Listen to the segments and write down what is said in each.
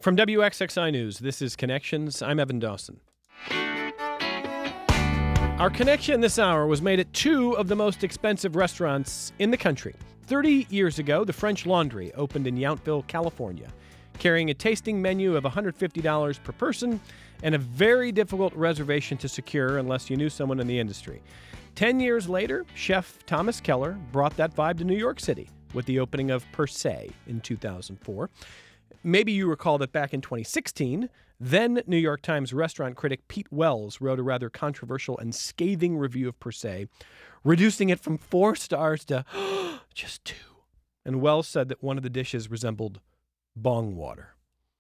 From WXXI News, this is Connections. I'm Evan Dawson. Our connection this hour was made at two of the most expensive restaurants in the country. 30 years ago, the French Laundry opened in Yountville, California, carrying a tasting menu of $150 per person and a very difficult reservation to secure unless you knew someone in the industry. 10 years later, chef Thomas Keller brought that vibe to New York City with the opening of Per Se in 2004. Maybe you recall that back in 2016, then New York Times restaurant critic Pete Wells wrote a rather controversial and scathing review of Per Se, reducing it from 4 stars to just 2. And Wells said that one of the dishes resembled bong water.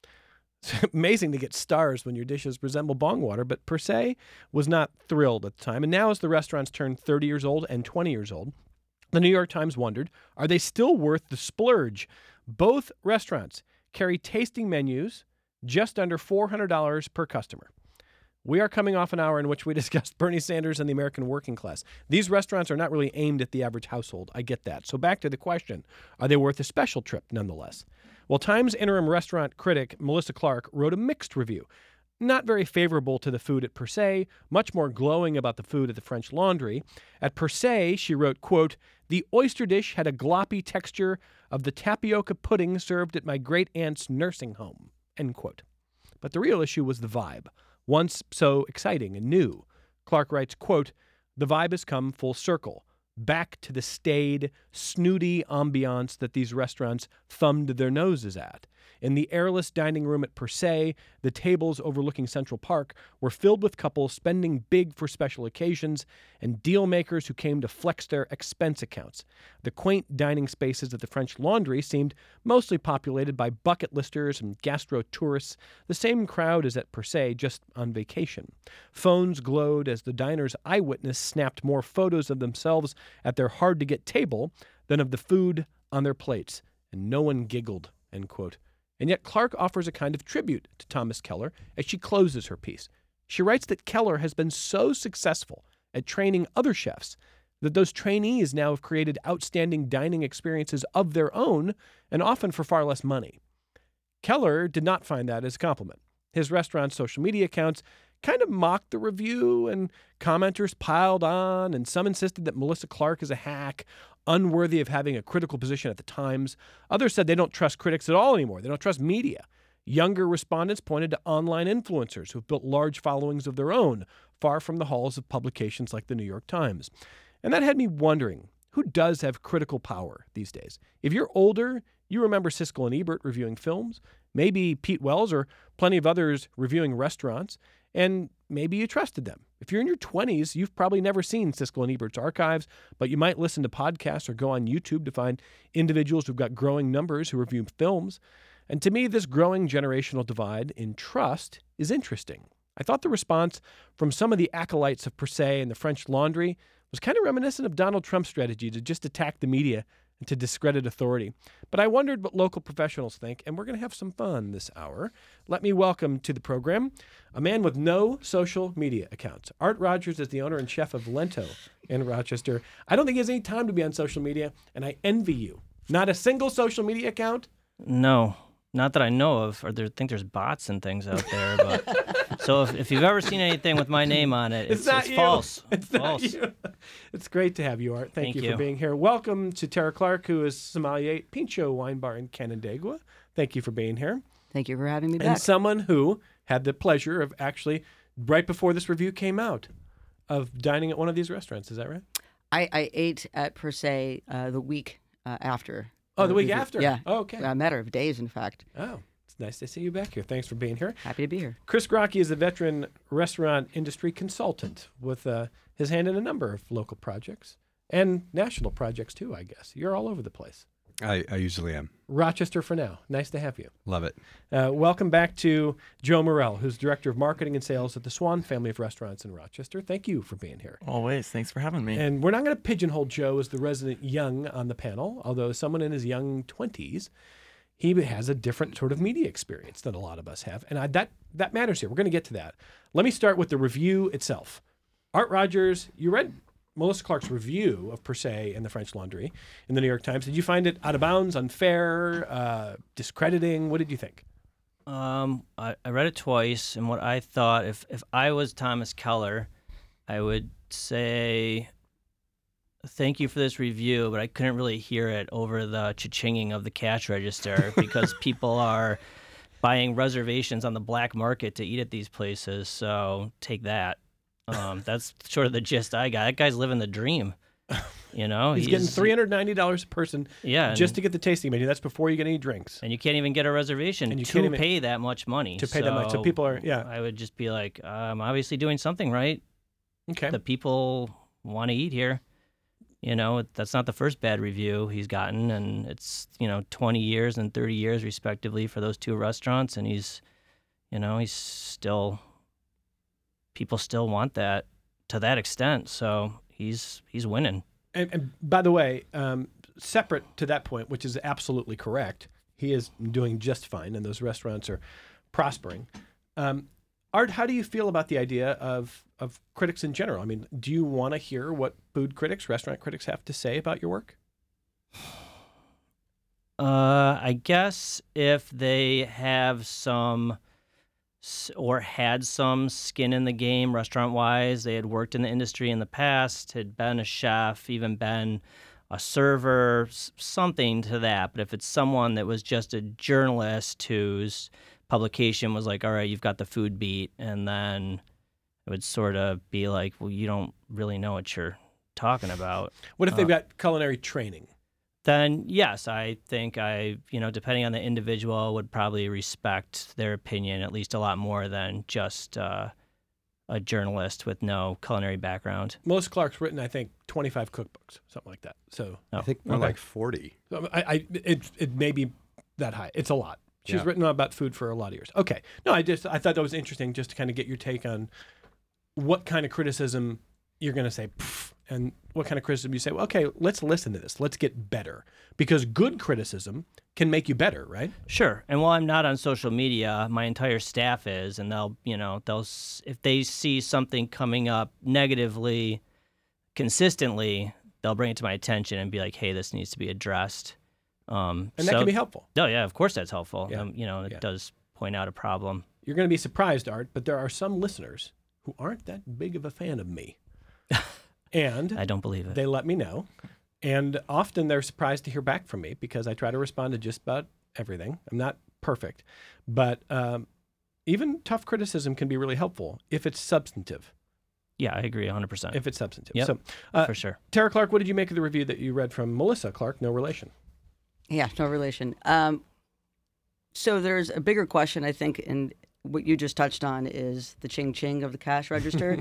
It's amazing to get stars when your dishes resemble bong water, but Per Se was not thrilled at the time. And now as the restaurants turn 30 years old and 20 years old, the New York Times wondered, are they still worth the splurge? Both restaurants carry tasting menus just under $400 per customer. We are coming off an hour in which we discussed Bernie Sanders and the American working class. These restaurants are not really aimed at the average household. I get that. So back to the question, are they worth a special trip nonetheless? Well, Times interim restaurant critic Melissa Clark wrote a mixed review. Not very favorable to the food at Per Se, much more glowing about the food at the French Laundry. At Per Se, she wrote, quote, "The oyster dish had a gloppy texture of the tapioca pudding served at my great-aunt's nursing home," end quote. But the real issue was the vibe, once so exciting and new. Clark writes, quote, "The vibe has come full circle, back to the staid, snooty ambiance that these restaurants thumbed their noses at. In the airless dining room at Per Se, the tables overlooking Central Park were filled with couples spending big for special occasions and deal makers who came to flex their expense accounts. The quaint dining spaces at the French Laundry seemed mostly populated by bucket listers and gastro tourists, the same crowd as at Per Se, just on vacation. Phones glowed as the diner's eyewitness snapped more photos of themselves at their hard-to-get table than of the food on their plates, and no one giggled," end quote. And yet Clark offers a kind of tribute to Thomas Keller as she closes her piece. She writes that Keller has been so successful at training other chefs that those trainees now have created outstanding dining experiences of their own and often for far less money. Keller did not find that as a compliment. His restaurant's social media accounts kind of mocked the review, and commenters piled on, and some insisted that Melissa Clark is a hack, unworthy of having a critical position at the Times. Others said they don't trust critics at all anymore. They don't trust media. Younger respondents pointed to online influencers who've built large followings of their own, far from the halls of publications like the New York Times. And that had me wondering, who does have critical power these days? If you're older, you remember Siskel and Ebert reviewing films, maybe Pete Wells or plenty of others reviewing restaurants, and maybe you trusted them. If you're in your 20s, you've probably never seen Siskel and Ebert's archives, but you might listen to podcasts or go on YouTube to find individuals who've got growing numbers who review films. And to me, this growing generational divide in trust is interesting. I thought the response from some of the acolytes of Per Se and the French Laundry was kind of reminiscent of Donald Trump's strategy to just attack the media and to discredit authority. But I wondered what local professionals think, and we're going to have some fun this hour. Let me welcome to the program a man with no social media accounts. Art Rogers is the owner and chef of Lento in Rochester. I don't think he has any time to be on social media, and I envy you. Not a single social media account? No, not that I know of. Or think there's bots and things out there. But so if you've ever seen anything with my name on it, it's false. It's false. Not you. It's great to have you, Art. Thank you for being here. Welcome to Tara Clark, who is sommelier at Pincho Wine Bar in Canandaigua. Thank you for being here. Thank you for having me back. And someone who had the pleasure of actually, right before this review came out, of dining at one of these restaurants. Is that right? I ate at Per Se the week after. Oh, the week after? Yeah. Oh, okay. A matter of days, in fact. Oh, it's nice to see you back here. Thanks for being here. Happy to be here. Chris Grocke is a veteran restaurant industry consultant with his hand in a number of local projects and national projects, too, I guess. You're all over the place. I usually am. Rochester for now. Nice to have you. Love it. Welcome back to Joe Morell, who's Director of Marketing and Sales at the Swan family of restaurants in Rochester. Thank you for being here. Always. Thanks for having me. And we're not going to pigeonhole Joe as the resident young on the panel, although as someone in his young 20s, he has a different sort of media experience than a lot of us have. And that matters here. We're going to get to that. Let me start with the review itself. Art Rogers, you read Melissa Clark's review of Per Se and the French Laundry in the New York Times. Did you find it out of bounds, unfair, discrediting? What did you think? I read it twice, and what I thought, if I was Thomas Keller, I would say, thank you for this review, but I couldn't really hear it over the cha-chinging of the cash register because people are buying reservations on the black market to eat at these places, so take that. That's sort of the gist I got. That guy's living the dream. You know, he's getting $390 a person just to get the tasting menu. That's before you get any drinks. And you can't even get a reservation to pay that much money. To pay that much. So people are, I would just be like, I'm obviously doing something right. Okay. The people want to eat here. You know, that's not the first bad review he's gotten. And it's, 20 years and 30 years respectively for those two restaurants. And he's still, people still want that to that extent. So he's winning. And by the way, separate to that point, which is absolutely correct, he is doing just fine, and those restaurants are prospering. Art, how do you feel about the idea of critics in general? I mean, do you want to hear what food critics, restaurant critics have to say about your work? I guess if they have some or had some skin in the game restaurant-wise. They had worked in the industry in the past, had been a chef, even been a server, something to that. But if it's someone that was just a journalist whose publication was like, all right, you've got the food beat, and then it would sort of be like, well, you don't really know what you're talking about. What if they've got culinary training? Then yes, I think depending on the individual, would probably respect their opinion at least a lot more than just a journalist with no culinary background. Melissa Clark's written, I think, 25 cookbooks, something like that. So I think more like 40. So it may be that high. It's a lot. She's written about food for a lot of years. Okay. No, I thought that was interesting just to kind of get your take on what kind of criticism you're going to say, and what kind of criticism you say, well, okay, let's listen to this. Let's get better. Because good criticism can make you better, right? Sure. And while I'm not on social media, my entire staff is, and they'll if they see something coming up negatively consistently, they'll bring it to my attention and be like, hey, this needs to be addressed. And that can be helpful. Oh, yeah, of course that's helpful. Yeah. It does point out a problem. You're going to be surprised, Art, but there are some listeners who aren't that big of a fan of me. And I don't believe it. They let me know. And often they're surprised to hear back from me because I try to respond to just about everything. I'm not perfect. But even tough criticism can be really helpful if it's substantive. Yeah, I agree 100%. If it's substantive. Yep, So, for sure. Tara Clark, what did you make of the review that you read from Melissa Clark, no relation? Yeah, no relation. So there's a bigger question, I think, and what you just touched on is the ching-ching of the cash register.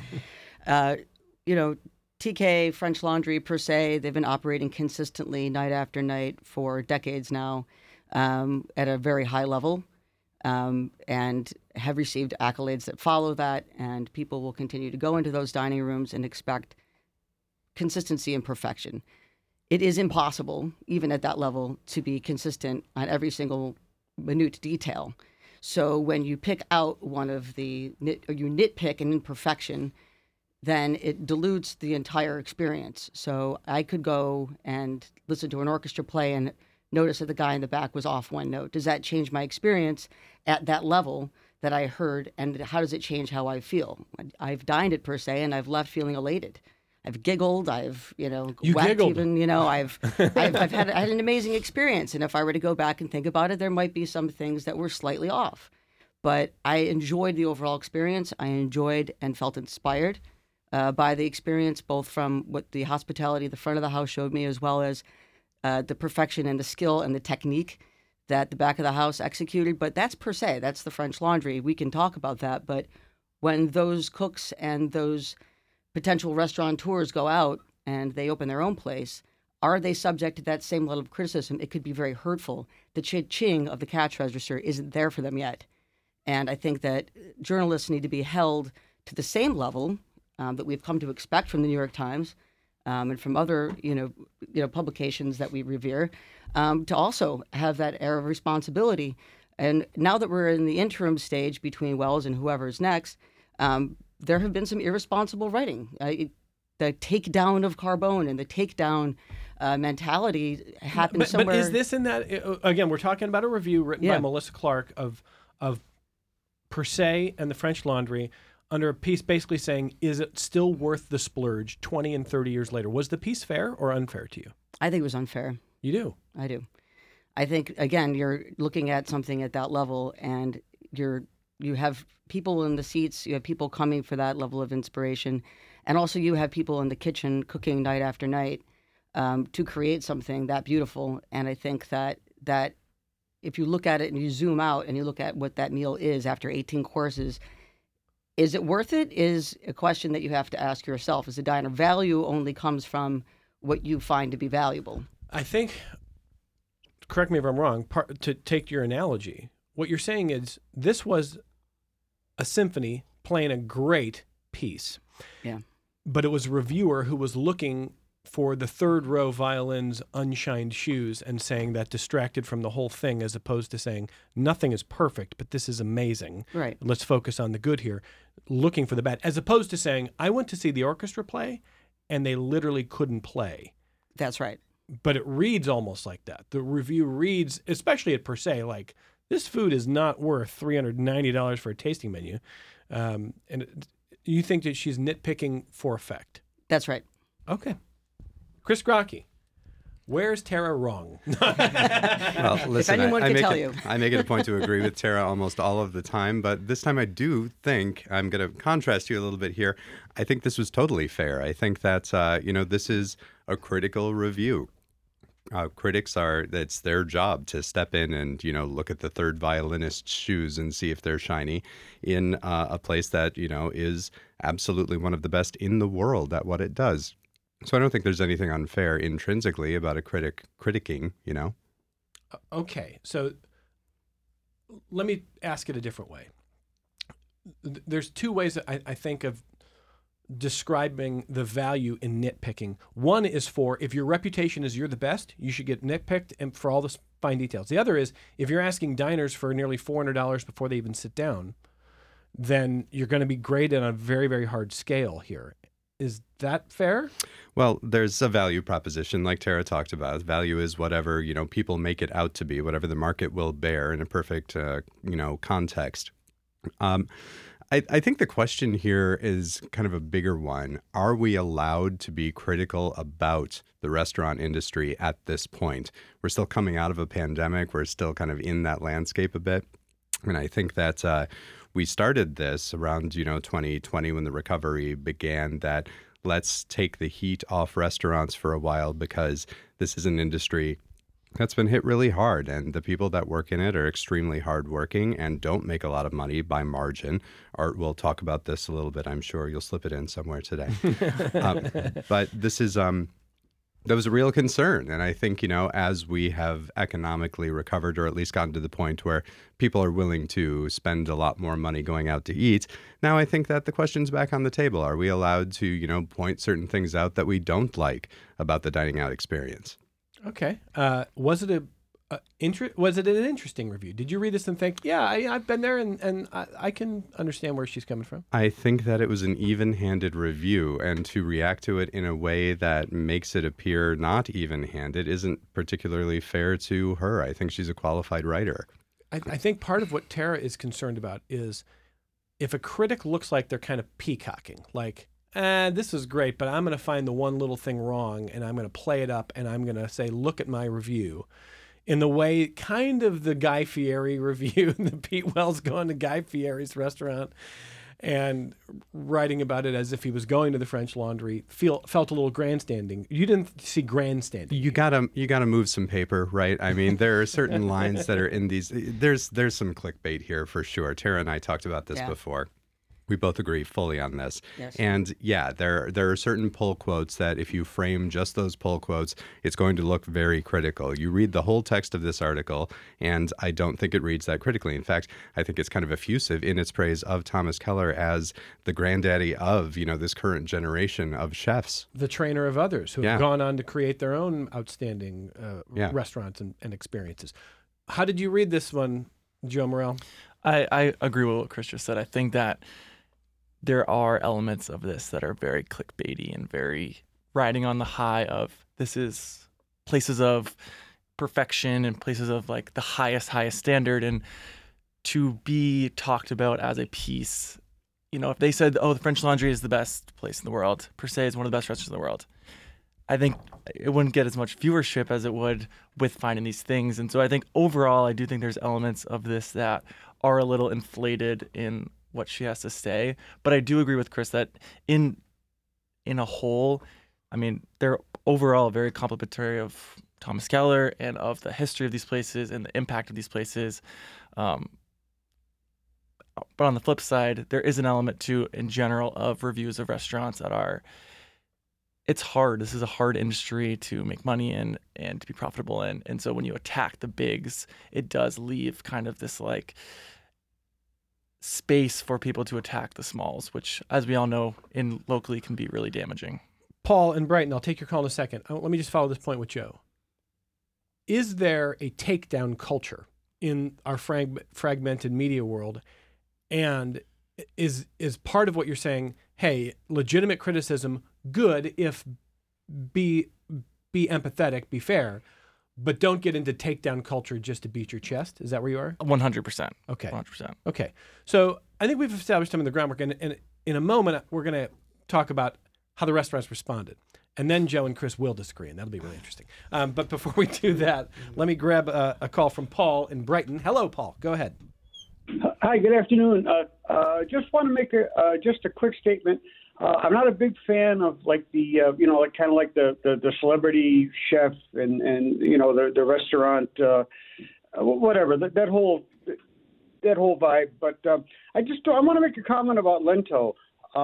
TK, French Laundry, per se, they've been operating consistently night after night for decades now at a very high level and have received accolades that follow that. And people will continue to go into those dining rooms and expect consistency and perfection. It is impossible, even at that level, to be consistent on every single minute detail. So when you pick out one of you nitpick an imperfection, then it dilutes the entire experience. So I could go and listen to an orchestra play and notice that the guy in the back was off one note. Does that change my experience at that level that I heard? And how does it change how I feel? I've dined it per se, and I've left feeling elated. I've giggled. I've wept giggled. even. I had an amazing experience. And if I were to go back and think about it, there might be some things that were slightly off. But I enjoyed the overall experience. I enjoyed and felt inspired by the experience, both from what the hospitality the front of the house showed me, as well as the perfection and the skill and the technique that the back of the house executed. But that's per se, that's the French Laundry. We can talk about that. But when those cooks and those potential restaurateurs go out and they open their own place, are they subject to that same level of criticism? It could be very hurtful. The ching of the cash register isn't there for them yet. And I think that journalists need to be held to the same level that we've come to expect from the New York Times and from other, publications that we revere, to also have that air of responsibility. And now that we're in the interim stage between Wells and whoever's next, there have been some irresponsible writing. The takedown of Carbone and the takedown mentality happened somewhere. But is this in that? Again, we're talking about a review written by Melissa Clark of of Per Se and the French Laundry under a piece basically saying, is it still worth the splurge 20 and 30 years later? Was the piece fair or unfair to you? I think it was unfair. You do? I do. I think, again, you're looking at something at that level, and you have people in the seats, you have people coming for that level of inspiration, and also you have people in the kitchen cooking night after night to create something that beautiful. And I think that if you look at it and you zoom out and you look at what that meal is after 18 courses, is it worth it? Is a question that you have to ask yourself as a diner. Value only comes from what you find to be valuable. I think, correct me if I'm wrong, to take your analogy, what you're saying is this was a symphony playing a great piece. Yeah. But it was a reviewer who was looking for the third row violin's unshined shoes and saying that distracted from the whole thing, as opposed to saying nothing is perfect, but this is amazing. Right. Let's focus on the good here, looking for the bad, as opposed to saying, I went to see the orchestra play and they literally couldn't play. That's right. But it reads almost like that. The review reads, especially at Per Se, like, this food is not worth $390 for a tasting menu. And you think that she's nitpicking for effect. That's right. Okay. Chris Grocke, where's Tara wrong? Well, listen, anyone can tell you. I make it a point to agree with Tara almost all of the time, but this time I do think, I'm going to contrast you a little bit here, I think this was totally fair. I think that, this is a critical review. Critics it's their job to step in and, look at the third violinist's shoes and see if they're shiny in a place that, is absolutely one of the best in the world at what it does. So I don't think there's anything unfair intrinsically about a critic critiquing, Okay, so let me ask it a different way. There's two ways that I think of describing the value in nitpicking. One is for if your reputation is you're the best, you should get nitpicked and for all the fine details. The other is if you're asking diners for nearly $400 before they even sit down, then you're going to be graded on a very, very hard scale here. Is that fair? Well, there's a value proposition like Tara talked about. Value is whatever, people make it out to be, whatever the market will bear in a perfect, context. I think the question here is kind of a bigger one. Are we allowed to be critical about the restaurant industry at this point? We're still coming out of a pandemic. We're still kind of in that landscape a bit. And I think that we started this around, 2020 when the recovery began, that let's take the heat off restaurants for a while because this is an industry that's been hit really hard, and the people that work in it are extremely hardworking and don't make a lot of money by margin. Art will talk about this a little bit. I'm sure you'll slip it in somewhere today. But this is that was a real concern, and I think as we have economically recovered, or at least gotten to the point where people are willing to spend a lot more money going out to eat, now I think that the question's back on the table. Are we allowed to point certain things out that we don't like about the dining out experience? Okay. Was it an interesting review? Did you read this and think, yeah, I've been there and I can understand where she's coming from? I think that it was an even-handed review, and to react to it in a way that makes it appear not even-handed isn't particularly fair to her. I think she's a qualified writer. I think part of what Tara is concerned about is if a critic looks like they're kind of peacocking, like, this is great, but I'm going to find the one little thing wrong and I'm going to play it up and I'm going to say, look at my review. In the way kind of the Guy Fieri review, the Pete Wells going to Guy Fieri's restaurant and writing about it as if he was going to the French Laundry, felt a little grandstanding. You didn't see grandstanding. You gotta move some paper, right? I mean, there are certain lines that are in these. There's some clickbait here for sure. Tara and I talked about this before. We both agree fully on this. Yes. And yeah, there are certain pull quotes that if you frame just those pull quotes, it's going to look very critical. You read the whole text of this article, and I don't think it reads that critically. In fact, I think it's kind of effusive in its praise of Thomas Keller as the granddaddy of, this current generation of chefs. The trainer of others who have gone on to create their own outstanding restaurants and experiences. How did you read this one, Joe Morrell? I agree with what Chris just said. I think that there are elements of this that are very clickbaity and very riding on the high of this is places of perfection and places of like the highest standard. And to be talked about as a piece. You know, if they said, oh, the French Laundry is the best place in the world, per se is one of the best restaurants in the world, I think it wouldn't get as much viewership as it would with finding these things. And so I think overall, I do think there's elements of this that are a little inflated in what she has to say. But I do agree with Chris that in a whole, I mean, they're overall very complimentary of Thomas Keller and of the history of these places and the impact of these places. But on the flip side, there is an element too, in general, of reviews of restaurants that are, it's hard. This is a hard industry to make money in and to be profitable in. And so when you attack the bigs, it does leave kind of this like space for people to attack the smalls, which, as we all know, in locally can be really damaging. Paul and Brighton, I'll take your call in a second. Let me just follow this point with Joe. Is there a takedown culture in our fragmented media world? And is part of what you're saying, hey, legitimate criticism, good if be empathetic, be fair, but don't get into takedown culture just to beat your chest? Is that where you are? 100%. Okay. 100%. Okay. So I think we've established some of the groundwork, and in a moment, we're going to talk about how the restaurants responded. And then Joe and Chris will disagree, and that'll be really interesting. But before we do that, let me grab a call from Paul in Brighton. Hello, Paul. Go ahead. Hi, good afternoon. Just want to make just a quick statement. I'm not a big fan of like the like kind of like the celebrity chef and the restaurant whatever that whole vibe. But I want to make a comment about Lento.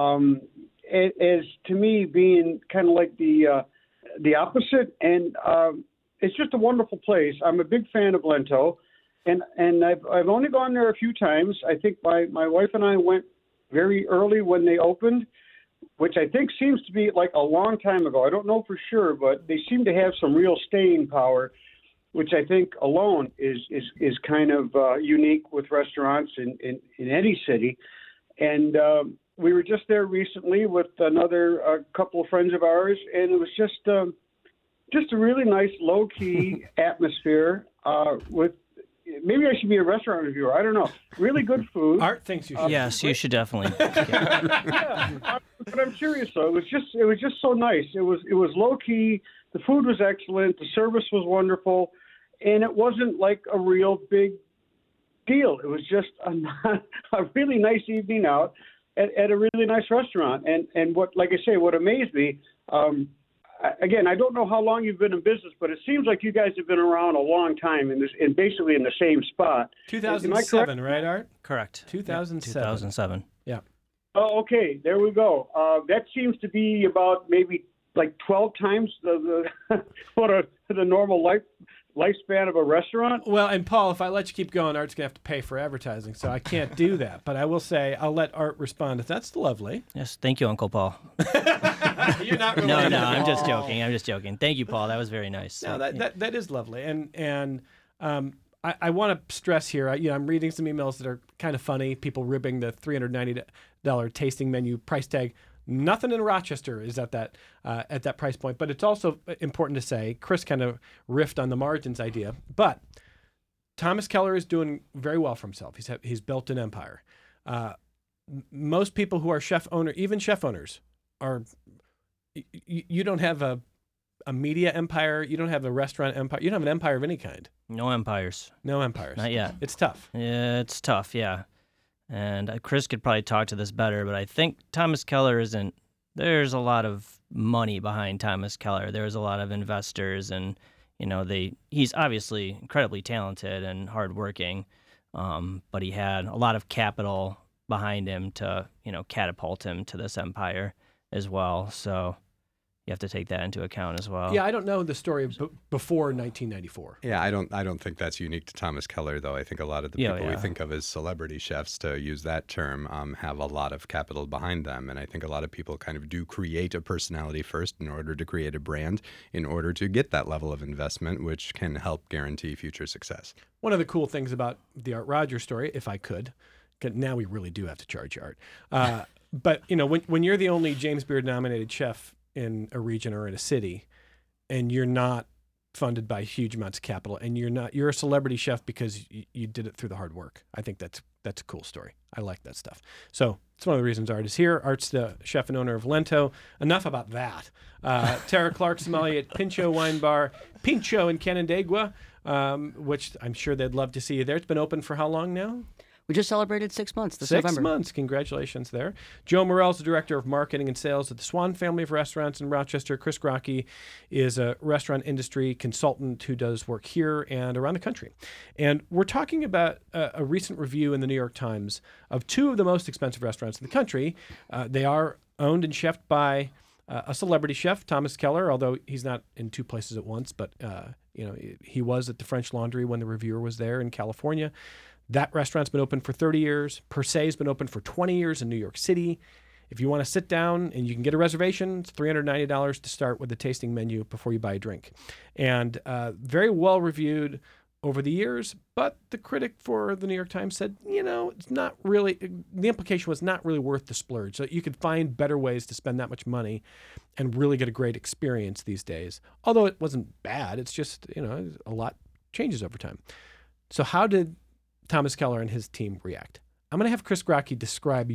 As to me being kind of like the opposite, and it's just a wonderful place. I'm a big fan of Lento. And I've only gone there a few times. I think my wife and I went very early when they opened, which I think seems to be like a long time ago. I don't know for sure, but they seem to have some real staying power, which I think alone is kind of unique with restaurants in any city. And we were just there recently with another couple of friends of ours, and it was just a really nice low-key atmosphere with. Maybe I should be a restaurant reviewer. I don't know. Really good food. Art thinks you should. Yes, you should definitely. Yeah, but I'm curious though. It was just so nice. It was low key. The food was excellent. The service was wonderful, and it wasn't like a real big deal. It was just a really nice evening out at a really nice restaurant. And what, like I say, what amazed me. Again, I don't know how long you've been in business, but it seems like you guys have been around a long time and basically in the same spot. 2007, right, Art? Correct. 2007. 2007. Yeah. Oh, okay. There we go. That seems to be about maybe like 12 times the normal lifespan of a restaurant. Well, and Paul, if I let you keep going, Art's going to have to pay for advertising, so I can't do that. But I will say I'll let Art respond. That's lovely. Yes, thank you, Uncle Paul. You're not No, related. I'm just joking. I'm just joking. Thank you, Paul. That was very nice. No, that is lovely. And I want to stress here, I'm reading some emails that are kind of funny, people ribbing the $390 tasting menu price tag. Nothing in Rochester is at that price point, but it's also important to say, Chris kind of riffed on the margins idea, but Thomas Keller is doing very well for himself. He's built an empire. Most people who are even chef owners, you don't have a media empire. You don't have a restaurant empire. You don't have an empire of any kind. No empires. No empires. Not yet. It's tough. Yeah, it's tough, yeah. And Chris could probably talk to this better, but I think Thomas Keller there's a lot of money behind Thomas Keller. There's a lot of investors, and, he's obviously incredibly talented and hardworking, but he had a lot of capital behind him to, catapult him to this empire as well. So you have to take that into account as well. Yeah, I don't know the story before 1994. Yeah, I don't think that's unique to Thomas Keller, though. I think a lot of the people we think of as celebrity chefs, to use that term, have a lot of capital behind them. And I think a lot of people kind of do create a personality first in order to create a brand, in order to get that level of investment, which can help guarantee future success. One of the cool things about the Art Rogers story, if I could, 'cause now we really do have to charge you, Art. But, when you're the only James Beard nominated chef in a region or in a city, and you're not funded by huge amounts of capital, and you're a celebrity chef because you did it through the hard work. I think that's a cool story. I like that stuff. So it's one of the reasons Art is here. Art's the chef and owner of Lento. Enough about that. Tara Clark, sommelier at Pincho Wine Bar, Pincho in Canandaigua, which I'm sure they'd love to see you there. It's been open for how long now? We just celebrated 6 months this November. 6 months. Congratulations there. Joe Morell's the director of marketing and sales at the Swan family of restaurants in Rochester. Chris Grocke is a restaurant industry consultant who does work here and around the country. And we're talking about a recent review in the New York Times of two of the most expensive restaurants in the country. They are owned and chefed by a celebrity chef, Thomas Keller, although he's not in two places at once, but he was at the French Laundry when the reviewer was there in California. That restaurant's been open for 30 years. Per Se's been open for 20 years in New York City. If you want to sit down and you can get a reservation, it's $390 to start with the tasting menu before you buy a drink. And very well reviewed over the years, but the critic for the New York Times said, it's not really, the implication was not really worth the splurge. So you could find better ways to spend that much money and really get a great experience these days. Although it wasn't bad, it's just, a lot changes over time. So how did Thomas Keller and his team react? I'm going to have Chris Grocke describe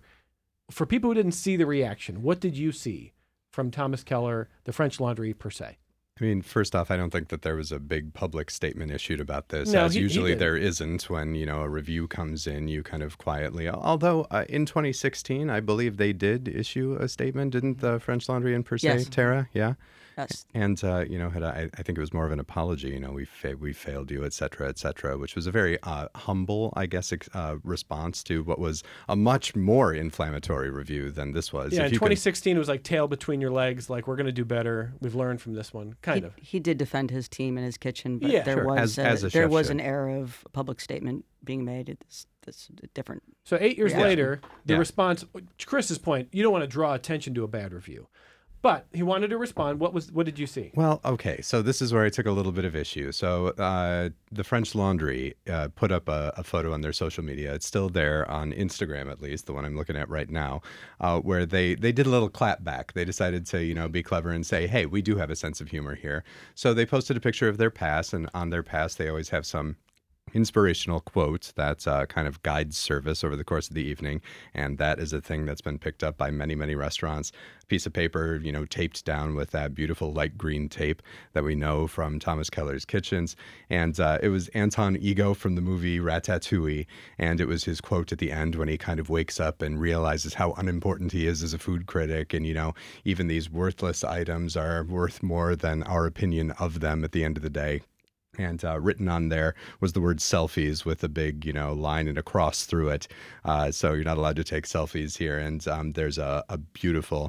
for people who didn't see the reaction, what did you see from Thomas Keller, the French Laundry, Per Se? I mean, first off, I don't think that there was a big public statement issued about this, No, as he usually did. there isn't when, a review comes in, you kind of quietly. Although in 2016, I believe they did issue a statement, didn't the French Laundry and Per Se, Yes. Tara? Yeah. Yes. And, I think it was more of an apology, we failed you, et cetera, which was a very humble, I guess, response to what was a much more inflammatory review than this was. Yeah, If in you can- 2016, it was like tail between your legs, like we're going to do better. We've learned from this one, kind of. He did defend his team in his kitchen, but Yeah, there sure. was As a there chef was should. an error of a public statement being made. It's different. So 8 years Yeah. later, the Yeah. response, to Chris's point, you don't want to draw attention to a bad review. But he wanted to respond. What did you see? Well, okay, so this is where I took a little bit of issue. So the French Laundry put up a photo on their social media. It's still there on Instagram, at least, the one I'm looking at right now, where they did a little clap back. They decided to, be clever and say, hey, we do have a sense of humor here. So they posted a picture of their pass, and on their pass, they always have some inspirational quote that kind of guides service over the course of the evening. And that is a thing that's been picked up by many, many restaurants. A piece of paper, taped down with that beautiful light green tape that we know from Thomas Keller's kitchens. And it was Anton Ego from the movie Ratatouille. And it was his quote at the end when he kind of wakes up and realizes how unimportant he is as a food critic. And, even these worthless items are worth more than our opinion of them at the end of the day. And written on there was the word selfies with a big, line and a cross through it. So you're not allowed to take selfies here. And there's a beautiful,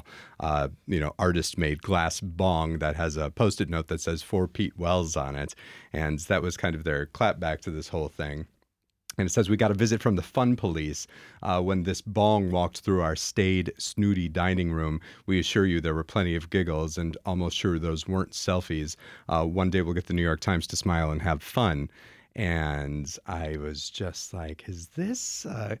artist-made glass bong that has a Post-it note that says "For Pete Wells" on it. And that was kind of their clap back to this whole thing. And it says, we got a visit from the fun police when this bong walked through our staid, snooty dining room. We assure you there were plenty of giggles and almost sure those weren't selfies. One day we'll get the New York Times to smile and have fun. And I was just like, is this a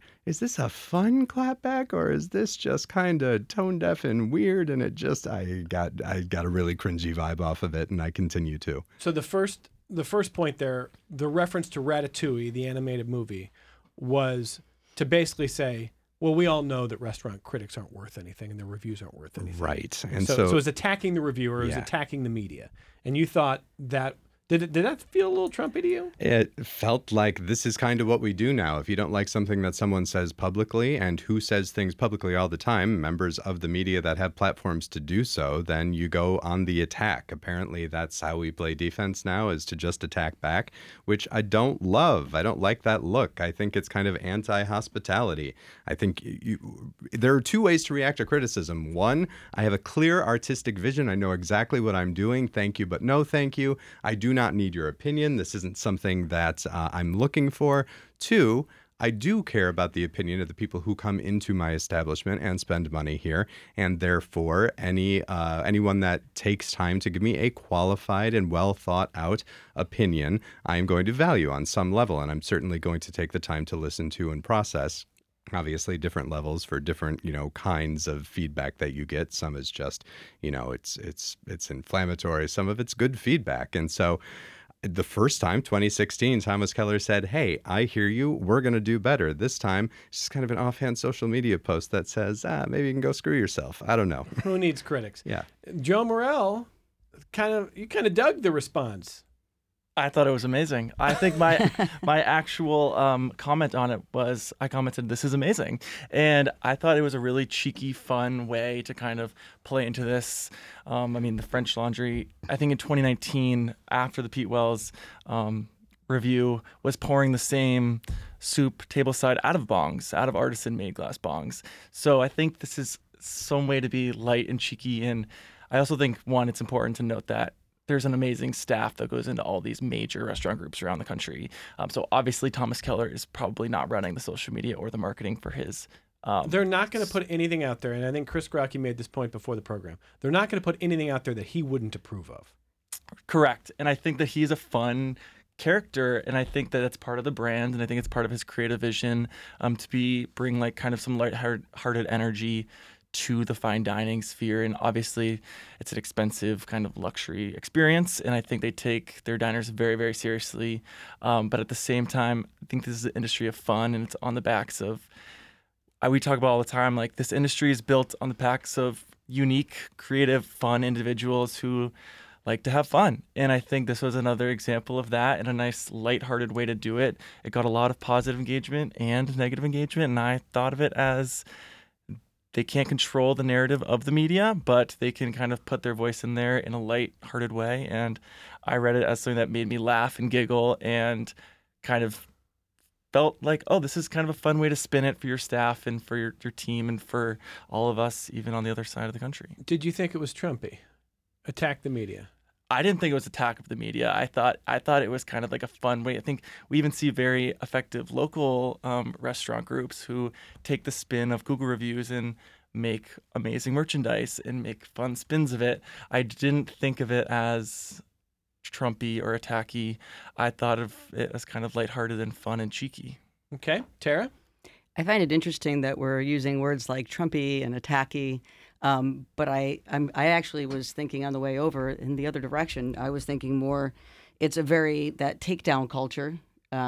fun clapback, or is this just kind of tone deaf and weird? And I got a really cringy vibe off of it, and I continue to. So the first point there, the reference to Ratatouille, the animated movie, was to basically say, well, we all know that restaurant critics aren't worth anything and their reviews aren't worth anything. Right. And So it was attacking the reviewer, it was Yeah. attacking the media. And you thought that, did that feel a little Trumpy to you? It felt like this is kind of what we do now. If you don't like something that someone says publicly, and who says things publicly all the time, members of the media that have platforms to do so, then you go on the attack. Apparently, that's how we play defense now, is to just attack back, which I don't love. I don't like that look. I think it's kind of anti-hospitality. I think there are two ways to react to criticism. One, I have a clear artistic vision. I know exactly what I'm doing. Thank you, but no thank you. I do not need your opinion. This isn't something that I'm looking for. Two, I do care about the opinion of the people who come into my establishment and spend money here, and therefore anyone that takes time to give me a qualified and well thought out opinion, I am going to value on some level, and I'm certainly going to take the time to listen to and process. obviously different levels for different, kinds of feedback that you get. Some is just, it's inflammatory. Some of it's good feedback. And so the first time, 2016, Thomas Keller said, "Hey, I hear you. We're going to do better." This time, it's just kind of an offhand social media post that says, maybe you can go screw yourself. I don't know. Who needs critics? Yeah. Joe Morrell, you kind of dug the response. I thought it was amazing. I think my actual comment on it was, I commented, "This is amazing," and I thought it was a really cheeky, fun way to kind of play into this. The French Laundry, I think in 2019, after the Pete Wells review, was pouring the same soup tableside out of artisan-made glass bongs. So I think this is some way to be light and cheeky, and I also think, one, it's important to note that there's an amazing staff that goes into all these major restaurant groups around the country. So obviously Thomas Keller is probably not running the social media or the marketing for his. They're not going to put anything out there, and I think Chris Grocki made this point before the program. They're not going to put anything out there that he wouldn't approve of. Correct. And I think that he's a fun character, and I think that it's part of the brand, and I think it's part of his creative vision to bring like kind of some lighthearted energy to the fine dining sphere. And obviously it's an expensive kind of luxury experience, and I think they take their diners very, very seriously. But at the same time, I think this is an industry of fun, and it's on the backs of, we talk about all the time, like this industry is built on the backs of unique, creative, fun individuals who like to have fun. And I think this was another example of that, and a nice lighthearted way to do it. It got a lot of positive engagement and negative engagement, and I thought of it as, they can't control the narrative of the media, but they can kind of put their voice in there in a light-hearted way. And I read it as something that made me laugh and giggle, and kind of felt like, oh, this is kind of a fun way to spin it for your staff and for your team and for all of us, even on the other side of the country. Did you think it was Trumpy? Attack the media? I didn't think it was attack of the media. I thought it was kind of like a fun way. I think we even see very effective local restaurant groups who take the spin of Google reviews and make amazing merchandise and make fun spins of it. I didn't think of it as Trumpy or attacky. I thought of it as kind of lighthearted and fun and cheeky. Okay. Tara? I find it interesting that we're using words like Trumpy and attacky. But I actually was thinking on the way over in the other direction. I was thinking more, it's that takedown culture,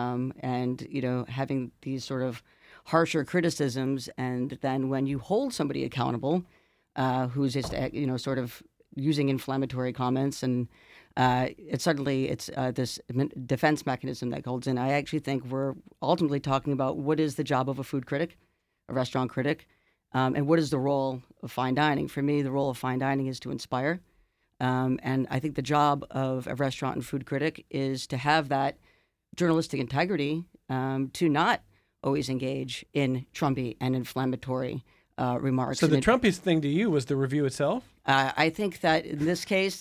and having these sort of harsher criticisms, and then when you hold somebody accountable, who's just sort of using inflammatory comments, and it's this defense mechanism that holds in. I actually think we're ultimately talking about what is the job of a food critic, a restaurant critic. And what is the role of fine dining? For me, the role of fine dining is to inspire. And I think the job of a restaurant and food critic is to have that journalistic integrity, to not always engage in Trumpy and inflammatory remarks. So the Trumpiest thing to you was the review itself? I think that in this case,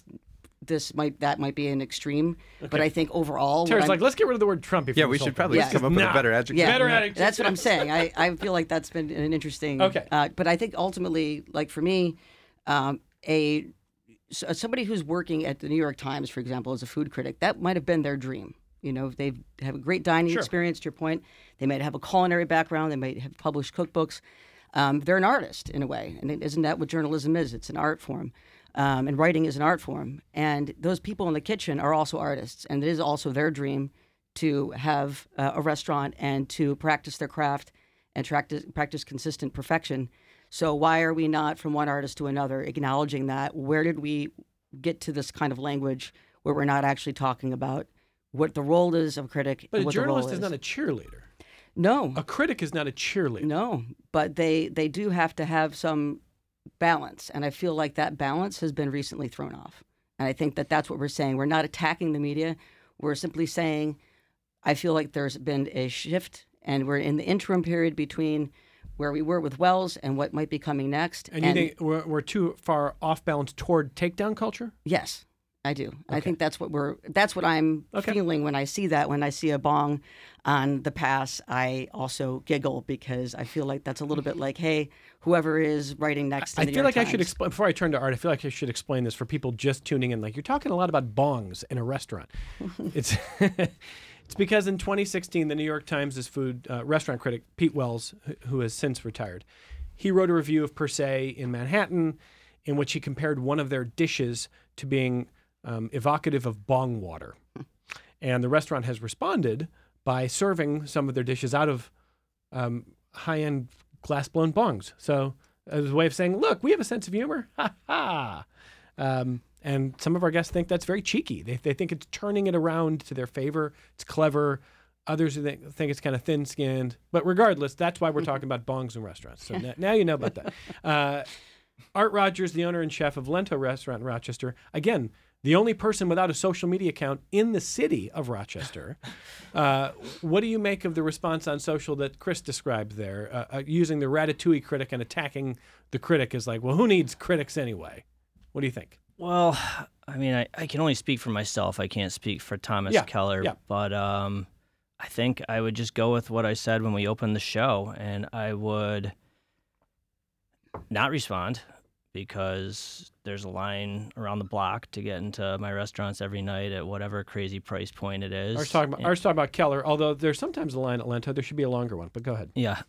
that might be an extreme, but I think overall, Tara's like, let's get rid of the word Trumpy. Yeah, we should probably come up with a better adjective. Yeah, better adjective. That's what I'm saying. I feel like that's been an interesting. Okay. But I think ultimately, like for me, somebody who's working at the New York Times, for example, as a food critic, that might have been their dream. They have a great dining experience. To your point, they might have a culinary background. They might have published cookbooks. They're an artist in a way, and isn't that what journalism is? It's an art form. And writing is an art form. And those people in the kitchen are also artists. And it is also their dream to have a restaurant and to practice their craft and practice consistent perfection. So why are we not, from one artist to another, acknowledging that? Where did we get to this kind of language where we're not actually talking about what the role is of a critic? But and a what the role journalist is not a cheerleader. No. A critic is not a cheerleader. No. But they do have to have some balance, and I feel like that balance has been recently thrown off. And I think that that's what we're saying. We're not attacking the media. We're simply saying, I feel like there's been a shift, and we're in the interim period between where we were with Wells and what might be coming next. And you think we're too far off balance toward takedown culture? Yes, I do. Okay. I think that's what I'm feeling when I see that. When I see a bong on the pass, I also giggle because I feel like that's a little bit like, hey, whoever is writing next to the New York Times. I should explain, before I turn to Art, I feel like I should explain this for people just tuning in. Like, you're talking a lot about bongs in a restaurant. It's because in 2016, the New York Times' food restaurant critic, Pete Wells, who has since retired, he wrote a review of Per Se in Manhattan in which he compared one of their dishes to being evocative of bong water. And the restaurant has responded by serving some of their dishes out of high-end glass-blown bongs. So as a way of saying, look, we have a sense of humor. Ha ha. And some of our guests think that's very cheeky. They think it's turning it around to their favor. It's clever. Others think it's kind of thin-skinned. But regardless, that's why we're talking about bongs in restaurants. So now you know about that. Art Rogers, the owner and chef of Lento Restaurant in Rochester, again, the only person without a social media account in the city of Rochester. What do you make of the response on social that Chris described there, using the Ratatouille critic and attacking the critic as like, well, who needs critics anyway? What do you think? Well, I mean, I can only speak for myself. I can't speak for Thomas Keller. Yeah. But I think I would just go with what I said when we opened the show, and I would not respond because there's a line around the block to get into my restaurants every night at whatever crazy price point it is. Ours talking about Keller, although there's sometimes a line at Lento. There should be a longer one, but go ahead. Yeah.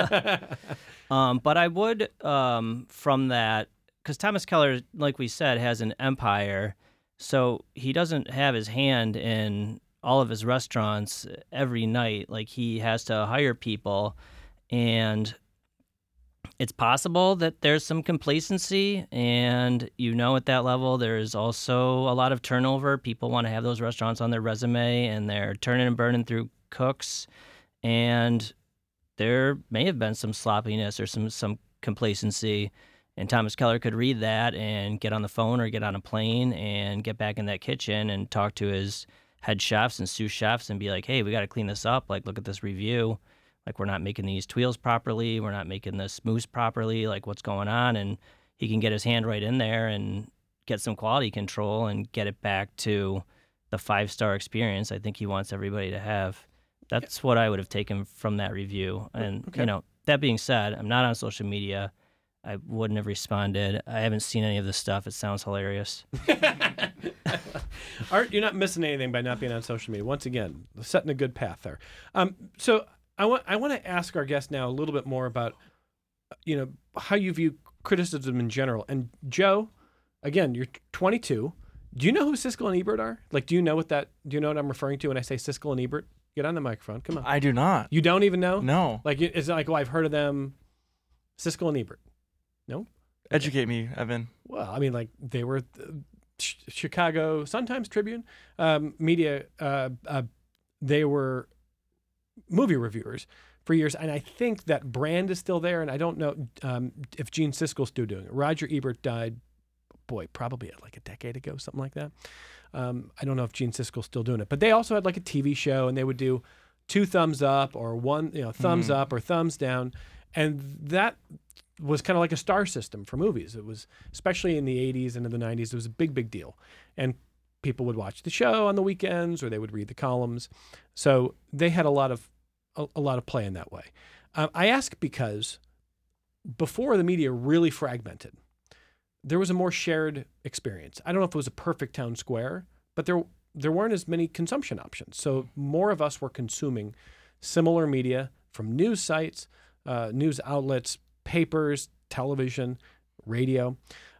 But I would, from that, because Thomas Keller, like we said, has an empire, so he doesn't have his hand in all of his restaurants every night. Like, he has to hire people, and it's possible that there's some complacency, and at that level there's also a lot of turnover. People want to have those restaurants on their resume, and they're turning and burning through cooks, and there may have been some sloppiness or some complacency, and Thomas Keller could read that and get on the phone or get on a plane and get back in that kitchen and talk to his head chefs and sous chefs and be like, hey, we got to clean this up. Like, look at this review. Like, we're not making these tuiles properly. We're not making this mousse properly. Like, what's going on? And he can get his hand right in there and get some quality control and get it back to the 5-star experience I think he wants everybody to have. That's what I would have taken from that review. And, that being said, I'm not on social media. I wouldn't have responded. I haven't seen any of this stuff. It sounds hilarious. Art, you're not missing anything by not being on social media. Once again, setting a good path there. So I want to ask our guest now a little bit more about, how you view criticism in general. And Joe, again, you're 22. Do you know who Siskel and Ebert are? Like, do you know what I'm referring to when I say Siskel and Ebert? Get on the microphone. Come on. I do not. You don't even know? No. Like, it's like, I've heard of them. Siskel and Ebert. No? Educate me, Evan. Well, I mean, like, they were Chicago Sun-Times Tribune media. They were movie reviewers for years, and I think that brand is still there, and I don't know if Gene Siskel's still doing it. Roger Ebert died, probably like a decade ago, something like that. I don't know if Gene Siskel's still doing it, but they also had like a TV show, and they would do 2 thumbs up or 1 thumbs up or thumbs down, and that was kind of like a star system for movies. It was, especially in the 80s and in the 90s, it was a big deal. And people would watch the show on the weekends, or they would read the columns. So they had a lot of play in that way. I ask because before the media really fragmented, there was a more shared experience. I don't know if it was a perfect town square, but there weren't as many consumption options. So more of us were consuming similar media from news sites, news outlets, papers, television, radio.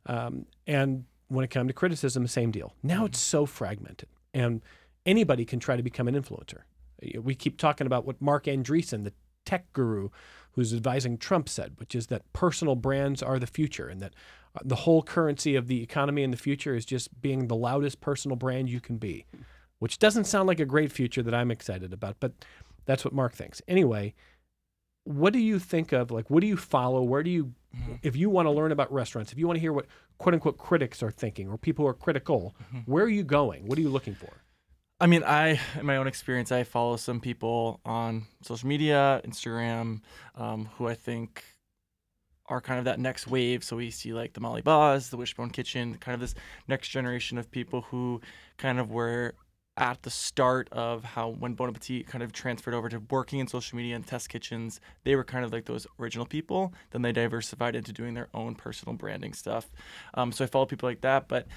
And when it came to criticism, the same deal. Now it's so fragmented, and anybody can try to become an influencer. We keep talking about what Mark Andreessen, the tech guru who's advising Trump, said, which is that personal brands are the future, and that the whole currency of the economy in the future is just being the loudest personal brand you can be, which doesn't sound like a great future that I'm excited about, but that's what Mark thinks. Anyway, what do you think of, like, what do you follow? Where do you, if you want to learn about restaurants, if you want to hear what quote unquote critics are thinking or people who are critical, where are you going? What are you looking for? I mean, in my own experience, I follow some people on social media, Instagram, who I think are kind of that next wave. So we see like the Molly Baz, the Wishbone Kitchen, kind of this next generation of people who kind of were at the start of how when Bon Appetit kind of transferred over to working in social media and test kitchens, they were kind of like those original people. Then they diversified into doing their own personal branding stuff. So I follow people like that. But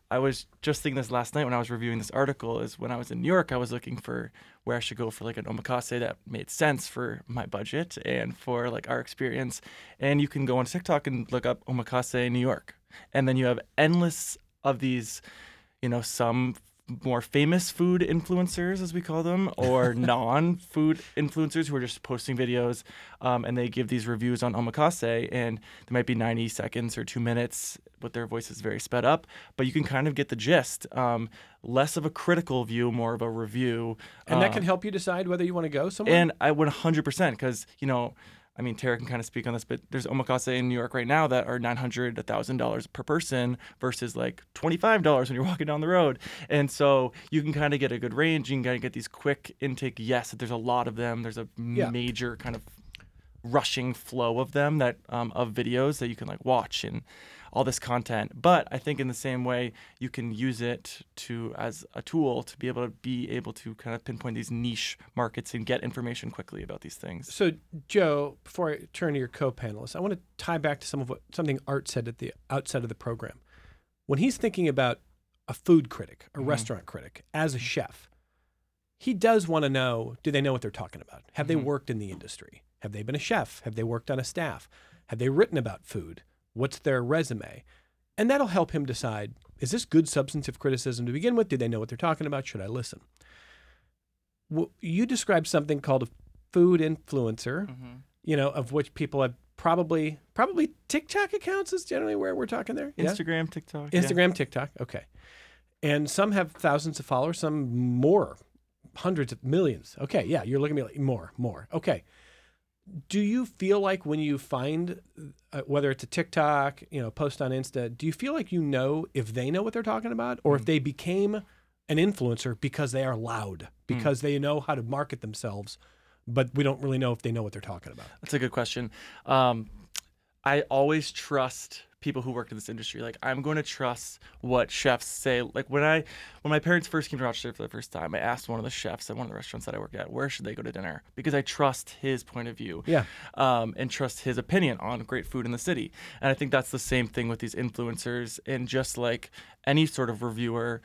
I was just thinking this last night when I was reviewing this article, is when I was in New York, I was looking for where I should go for like an omakase that made sense for my budget and for like our experience. And you can go on TikTok and look up omakase New York. And then you have endless of these, some more famous food influencers, as we call them, or non-food influencers who are just posting videos, and they give these reviews on omakase, and they might be 90 seconds or 2 minutes, but their voice is very sped up. But you can kind of get the gist. Less of a critical view, more of a review. And that can help you decide whether you want to go somewhere? And I would 100%, because, Tara can kind of speak on this, but there's omakase in New York right now that are $900, $1,000 per person versus like $25 when you're walking down the road. And so you can kind of get a good range. You can kind of get these quick intake. Yes, there's a lot of them. There's a major kind of rushing flow of them of videos that you can like watch and all this content. But I think in the same way, you can use it as a tool to be able to kind of pinpoint these niche markets and get information quickly about these things. So, Joe, before I turn to your co-panelists, I want to tie back to something Art said at the outset of the program. When he's thinking about a food critic, a restaurant critic, as a chef, he does want to know, do they know what they're talking about? Have they worked in the industry? Have they been a chef? Have they worked on a staff? Have they written about food? What's their resume? And that'll help him decide, is this good substantive criticism to begin with? Do they know what they're talking about? Should I listen? Well, you described something called a food influencer, of which people have probably TikTok accounts is generally where we're talking there. Yeah? Instagram, TikTok. Instagram, TikTok. Okay. And some have thousands of followers, some more, hundreds of millions. Okay. Yeah. You're looking at me like more. Okay. Do you feel like when you find, whether it's a TikTok, post on Insta, do you feel like if they know what they're talking about, or if they became an influencer because they are loud, because they know how to market themselves, but we don't really know if they know what they're talking about? That's a good question. I always trust people who work in this industry. Like, I'm going to trust what chefs say. Like, when my parents first came to Rochester for the first time, I asked one of the chefs at one of the restaurants that I work at, where should they go to dinner? Because I trust his point of view, and trust his opinion on great food in the city. And I think that's the same thing with these influencers. And just like any sort of reviewer,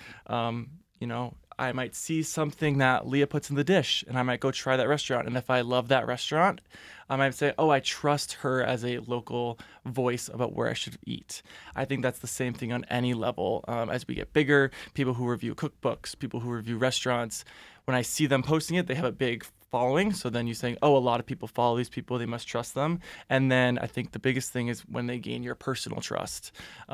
I might see something that Leah puts in the dish, and I might go try that restaurant. And if I love that restaurant, I might say, I trust her as a local voice about where I should eat. I think that's the same thing on any level. As we get bigger, people who review cookbooks, people who review restaurants, when I see them posting it, they have a big following. So then you're saying, a lot of people follow these people, they must trust them. And then I think the biggest thing is when they gain your personal trust.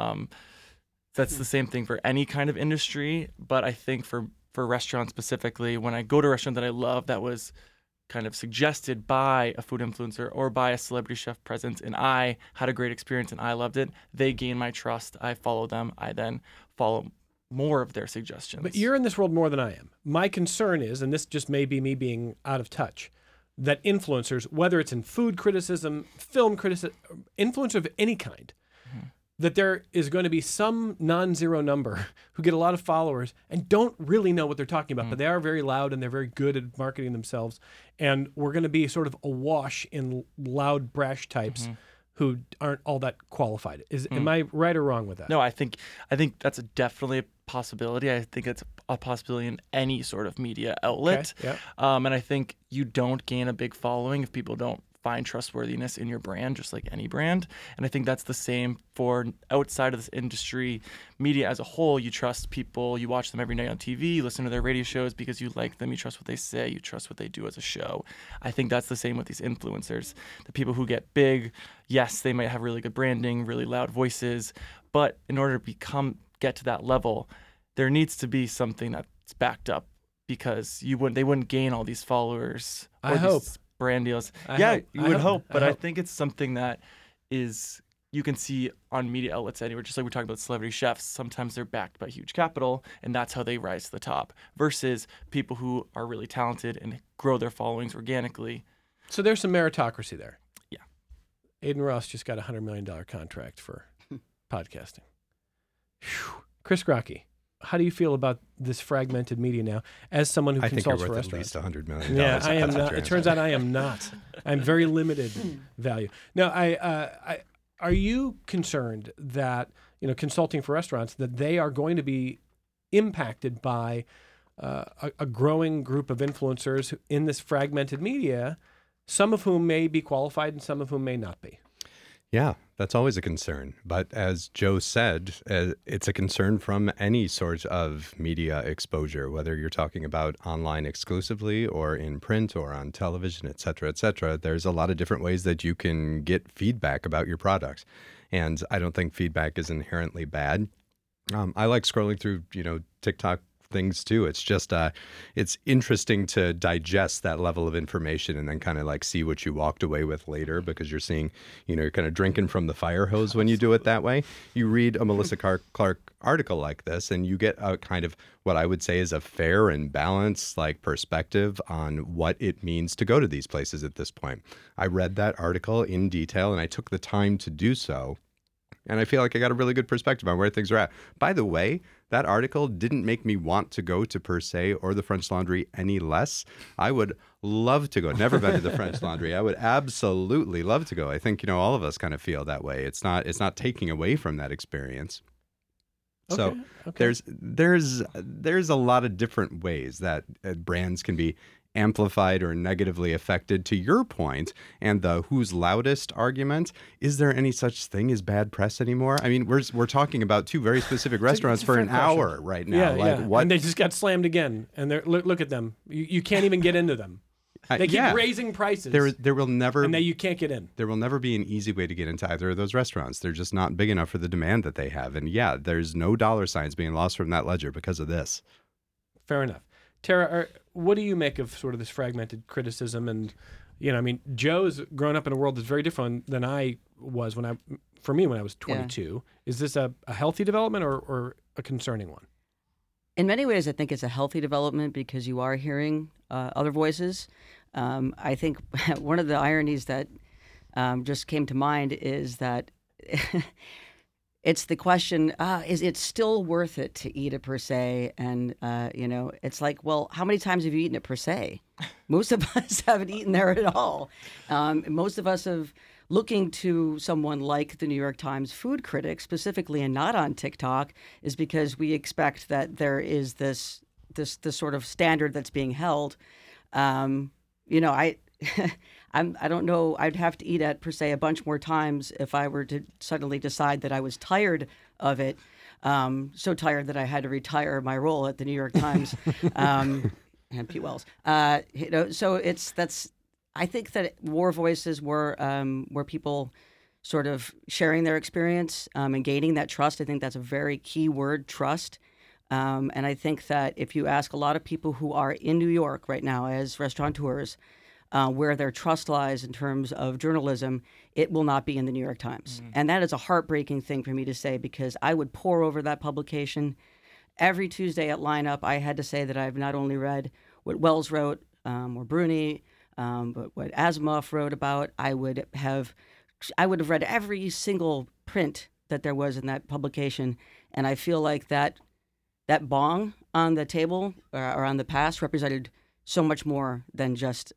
That's the same thing for any kind of industry. But I think for restaurants specifically, when I go to a restaurant that I love that was kind of suggested by a food influencer or by a celebrity chef presence, and I had a great experience and I loved it, they gain my trust. I follow them. I then follow more of their suggestions. But you're in this world more than I am. My concern is, and this just may be me being out of touch, that influencers, whether it's in food criticism, film criticism, influencer of any kind, that there is going to be some non-zero number who get a lot of followers and don't really know what they're talking about, but they are very loud and they're very good at marketing themselves. And we're going to be sort of awash in loud, brash types who aren't all that qualified. Am I right or wrong with that? No, I think that's definitely a possibility. I think it's a possibility in any sort of media outlet. Okay, yeah. And I think you don't gain a big following if people don't find trustworthiness in your brand, just like any brand. And I think that's the same for outside of this industry, media as a whole. You trust people, you watch them every night on TV, you listen to their radio shows because you like them, you trust what they say, you trust what they do as a show. I think that's the same with these influencers. The people who get big, yes, they might have really good branding, really loud voices, but in order to get to that level, there needs to be something that's backed up, because they wouldn't gain all these followers. I hope. Brand deals. You would hope, but I think it's something that is you can see on media outlets anywhere. Just like we talked about celebrity chefs, sometimes they're backed by huge capital, and that's how they rise to the top. Versus people who are really talented and grow their followings organically. So there's some meritocracy there. Yeah. Aiden Ross just got a $100 million contract for podcasting. Whew. Chris Grockey, how do you feel about this fragmented media now, as someone who consults for restaurants? I think you're worth at least $100 million. Yeah, I am not. It turns out I am not. I'm very limited value. Now, are you concerned that consulting for restaurants, that they are going to be impacted by a growing group of influencers in this fragmented media, some of whom may be qualified and some of whom may not be. Yeah, that's always a concern. But as Joe said, it's a concern from any sort of media exposure, whether you're talking about online exclusively or in print or on television, et cetera, et cetera. There's a lot of different ways that you can get feedback about your product. And I don't think feedback is inherently bad. I like scrolling through, TikTok things too. It's just it's interesting to digest that level of information and then kind of like see what you walked away with later, because you're seeing, you're kind of drinking from the fire hose when you do it that way. You read a Melissa Clark article like this and you get a kind of what I would say is a fair and balanced like perspective on what it means to go to these places at this point. I read that article in detail and I took the time to do so. And I feel like I got a really good perspective on where things are at. By the way, that article didn't make me want to go to Per Se or the French Laundry any less. I would love to go. Never been to the French Laundry. I would absolutely love to go. I think, all of us kind of feel that way. It's not taking away from that experience. So there's a lot of different ways that brands can be amplified or negatively affected. To your point, and the who's loudest argument, is there any such thing as bad press anymore? I mean, we're talking about two very specific restaurants for an hour right now. What? And they just got slammed again. And they're look at them. You can't even get into them. They keep raising prices. There will never, and you can't get in. There will never be an easy way to get into either of those restaurants. They're just not big enough for the demand that they have. And there's no dollar signs being lost from that ledger because of this. Fair enough. Tara, what do you make of sort of this fragmented criticism? And, Joe's grown up in a world that's very different than I was when I was 22. Yeah. Is this a healthy development or a concerning one? In many ways, I think it's a healthy development because you are hearing other voices. I think one of the ironies that just came to mind is that it's the question, is it still worth it to eat at Per Se? And, it's like, well, how many times have you eaten at Per Se? Most of us haven't eaten there at all. Most of us have looking to someone like the New York Times food critic specifically and not on TikTok is because we expect that there is this sort of standard that's being held. I don't know. I'd have to eat at Per Se a bunch more times if I were to suddenly decide that I was tired of it. So tired that I had to retire my role at the New York Times and Pete Wells. So I think that more voices were people sort of sharing their experience and gaining that trust. I think that's a very key word, trust. And I think that if you ask a lot of people who are in New York right now as restaurateurs, where their trust lies in terms of journalism, it will not be in the New York Times. Mm-hmm. And that is a heartbreaking thing for me to say because I would pore over that publication. Every Tuesday at Lineup, I had to say that I've not only read what Wells wrote or Bruni, but what Asimov wrote about. I would have read every single print that there was in that publication. And I feel like that bong on the table or on the pass represented so much more than just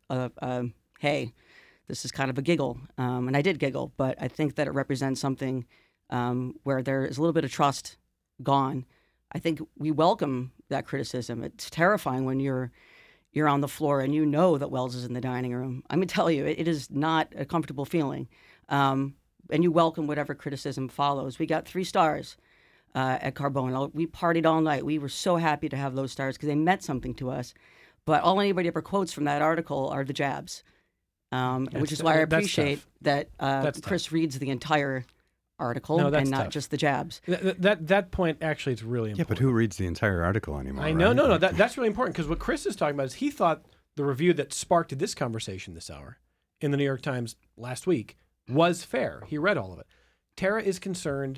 hey, this is kind of a giggle. And I did giggle, but I think that it represents something where there is a little bit of trust gone. I think we welcome that criticism. It's terrifying when you're on the floor and you know that Wells is in the dining room. I'm going to tell you, it is not a comfortable feeling. And you welcome whatever criticism follows. We got 3 stars at Carbone. We partied all night. We were so happy to have those stars because they meant something to us. But all anybody ever quotes from that article are the jabs, which is why I appreciate that Chris reads the entire article and not just the jabs. That point actually is really important. Yeah, but who reads the entire article anymore? I know, right? No, that's really important because what Chris is talking about is he thought the review that sparked this conversation this hour in the New York Times last week was fair. He read all of it. Tara is concerned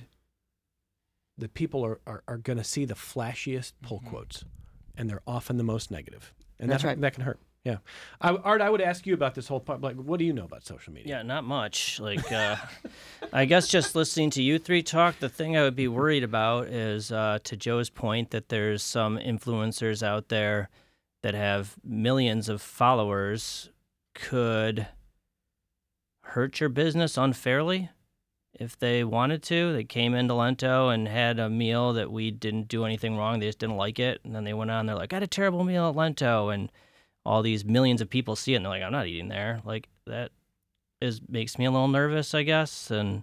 that people are going to see the flashiest pull quotes, and they're often the most negative. And that's right. That can hurt. Yeah. Art, I would ask you about this whole part. Like, what do you know about social media? Yeah, not much. Like, I guess just listening to you 3 talk, the thing I would be worried about is, to Joe's point, that there's some influencers out there that have millions of followers could hurt your business unfairly if they wanted to, they came into Lento and had a meal that we didn't do anything wrong. They just didn't like it. And then they went on, they're like, I had a terrible meal at Lento. And all these millions of people see it and they're like, I'm not eating there. Like that makes me a little nervous, I guess. And,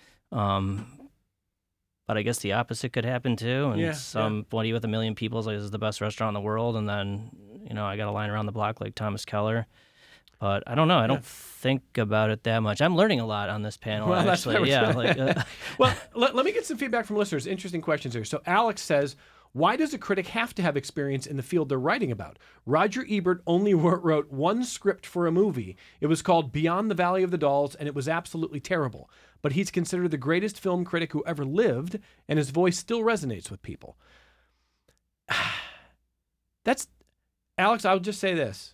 but I guess the opposite could happen too. And somebody with 1 million people is like, this is the best restaurant in the world. And then, I got a line around the block like Thomas Keller. But I don't know. I don't think about it that much. I'm learning a lot on this panel, Well, actually. Well, let me get some feedback from listeners. Interesting questions here. So Alex says, why does a critic have to have experience in the field they're writing about? Roger Ebert only wrote one script for a movie. It was called Beyond the Valley of the Dolls, and it was absolutely terrible. But he's considered the greatest film critic who ever lived, and his voice still resonates with people. Alex, I'll just say this.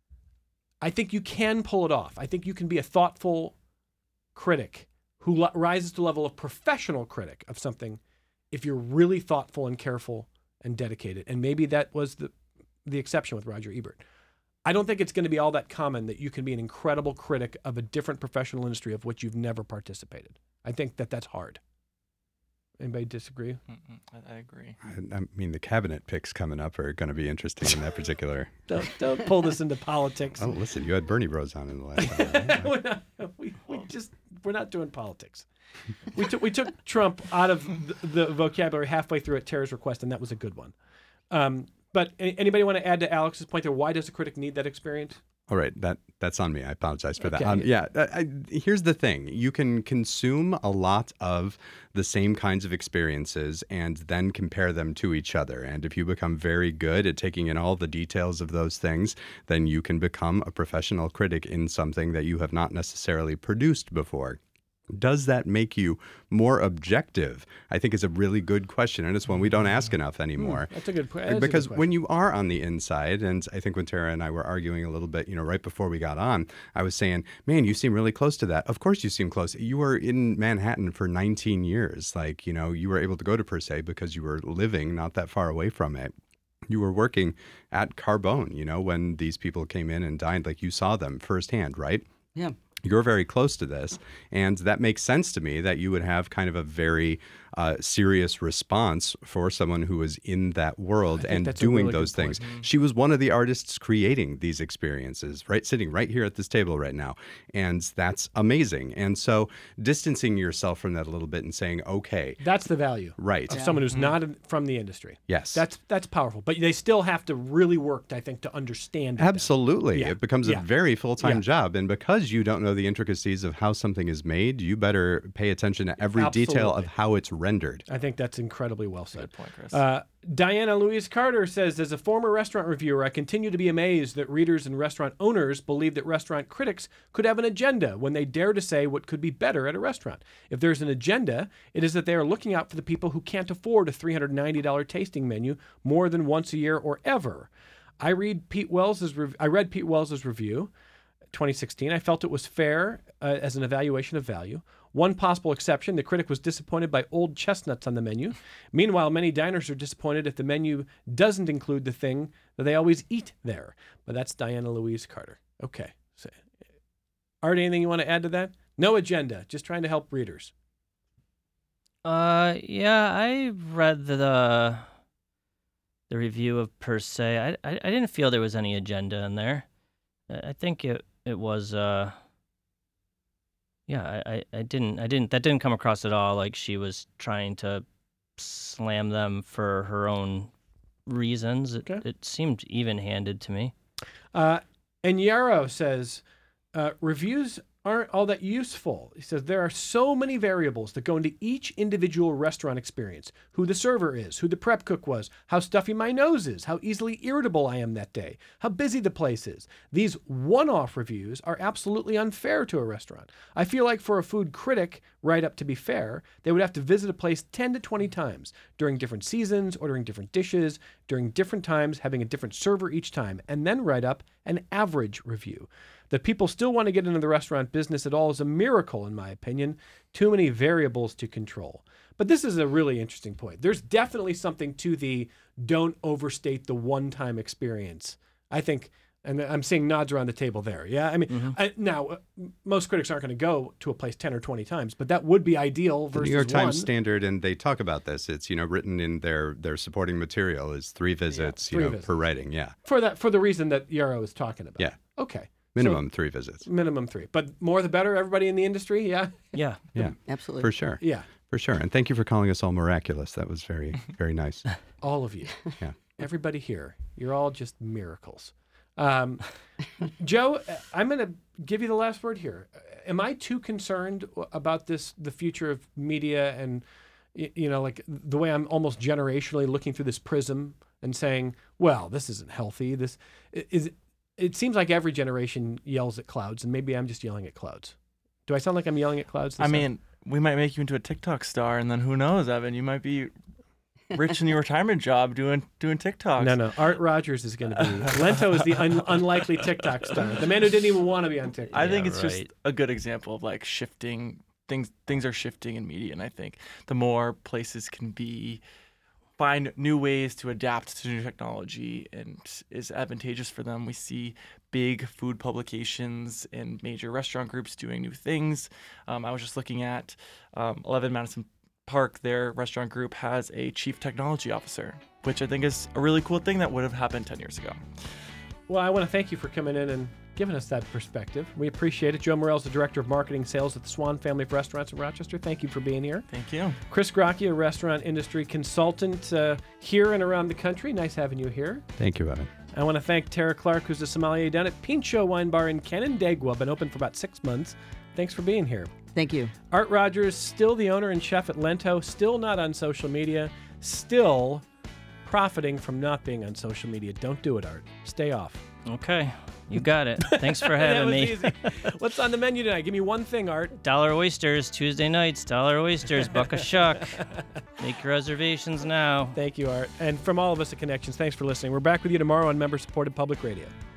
I think you can pull it off. I think you can be a thoughtful critic who rises to the level of professional critic of something if you're really thoughtful and careful and dedicated. And maybe that was the exception with Roger Ebert. I don't think it's going to be all that common that you can be an incredible critic of a different professional industry of which you've never participated. I think that's hard. Anybody disagree? I agree. I mean, the cabinet picks coming up are going to be interesting in that particular. Don't pull this into politics. Oh, listen, you had Bernie Bros on in the last time. We're not doing politics. We took Trump out of the vocabulary halfway through at Tara's request, and that was a good one. But anybody want to add to Alex's point there? Why does a critic need that experience? All right, that's on me. I apologize for Okay. that. Here's the thing. You can consume a lot of the same kinds of experiences and then compare them to each other. And if you become very good at taking in all the details of those things, then you can become a professional critic in something that you have not necessarily produced before. Does that make you more objective? I think is a really good question, and it's one we don't ask enough anymore. That's a good question. Because when you are on the inside, and I think when Tara and I were arguing a little bit, right before we got on, I was saying, man, you seem really close to that. Of course you seem close. You were in Manhattan for 19 years. Like, you were able to go to Per Se because you were living not that far away from it. You were working at Carbone, when these people came in and dined, like you saw them firsthand, right? Yeah. You're very close to this, and that makes sense to me that you would have kind of a very serious response for someone who was in that world and doing those things. She was one of the artists creating these experiences, right? Sitting right here at this table right now, and that's amazing. And so distancing yourself from that a little bit and saying, okay. That's the value. Right. Of someone who's not from the industry. Yes. That's powerful. But they still have to really work, I think, to understand it. Absolutely. Yeah. It becomes a very full-time job. And because you don't know the intricacies of how something is made, you better pay attention to every detail of how it's rendered. I think that's incredibly well said. Good point, Chris. Diana Louise Carter says, as a former restaurant reviewer, I continue to be amazed that readers and restaurant owners believe that restaurant critics could have an agenda when they dare to say what could be better at a restaurant. If there's an agenda, it is that they are looking out for the people who can't afford a $390 tasting menu more than once a year or ever. I read Pete Wells's review, 2016. I felt it was fair as an evaluation of value. One possible exception, the critic was disappointed by old chestnuts on the menu. Meanwhile, many diners are disappointed if the menu doesn't include the thing that they always eat there. But that's Diana Louise Carter. Okay. So, Art, anything you want to add to that? No agenda, just trying to help readers. Yeah, I read the review of Per Se. I didn't feel there was any agenda in there. I think it was I didn't that didn't come across at all like she was trying to slam them for her own reasons. It seemed even-handed to me. And Yarrow says, reviews aren't all that useful. He says, there are so many variables that go into each individual restaurant experience. Who the server is, who the prep cook was, how stuffy my nose is, how easily irritable I am that day, how busy the place is. These one-off reviews are absolutely unfair to a restaurant. I feel like for a food critic, right up to be fair, they would have to visit a place 10 to 20 times during different seasons, ordering different dishes, during different times, having a different server each time, and then write up an average review. That people still want to get into the restaurant business at all is a miracle, in my opinion. Too many variables to control. But this is a really interesting point. There's definitely something to the don't overstate the one-time experience. I think And I'm seeing nods around the table there. Yeah, I mean, now most critics aren't going to go to a place 10 or 20 times, but that would be ideal versus The New York Times one. standard, and they talk about this. It's written in their supporting material is 3 visits, visits. per writing. Yeah, for the reason that Yarrow is talking about. Yeah. Okay. minimum 3 visits. Minimum 3, but more the better. Everybody in the industry, yeah. Yeah. Yeah, Absolutely. for sure. Yeah, For sure. And thank you for calling us all miraculous. That was very, very nice. all of you. Yeah. Everybody here, you're all just miracles. Joe, I'm going to give you the last word here. Am I too concerned about the future of media and, like the way I'm almost generationally looking through this prism and saying, well, this isn't healthy. It seems like every generation yells at clouds, and maybe I'm just yelling at clouds. Do I sound like I'm yelling at clouds? I mean, we might make you into a TikTok star, and then who knows, Evan? You might be rich in your retirement job doing TikToks. No. Art Rogers is going to be. Lento is the unlikely TikTok star, the man who didn't even want to be on TikTok. I think it's right. just a good example of like shifting things are shifting in media, and I think the more places can find new ways to adapt to new technology and is advantageous for them. We see big food publications and major restaurant groups doing new things. I was just looking at 11 Madison Park. Their restaurant group has a chief technology officer, which I think is a really cool thing that would have happened 10 years ago. Well, I want to thank you for coming in and giving us that perspective. We appreciate it. Joe Morrell is the Director of Marketing Sales at the Swan Family of Restaurants in Rochester. Thank you for being here. Thank you. Chris Grocki, a restaurant industry consultant here and around the country. Nice having you here. Thank you, Evan. I want to thank Tara Clark, who's a sommelier down at Pincho Wine Bar in Canandaigua. Been open for about 6 months. Thanks for being here. Thank you. Art Rogers, still the owner and chef at Lento, still not on social media, still profiting from not being on social media. Don't do it, Art. Stay off. Okay. You got it. Thanks for That having was me. easy. What's on the menu tonight? Give me one thing, Art. Dollar oysters, Tuesday nights, dollar oysters, buck a shuck. Make your reservations now. Thank you, Art. And from all of us at Connections, thanks for listening. We're back with you tomorrow on member-supported public radio.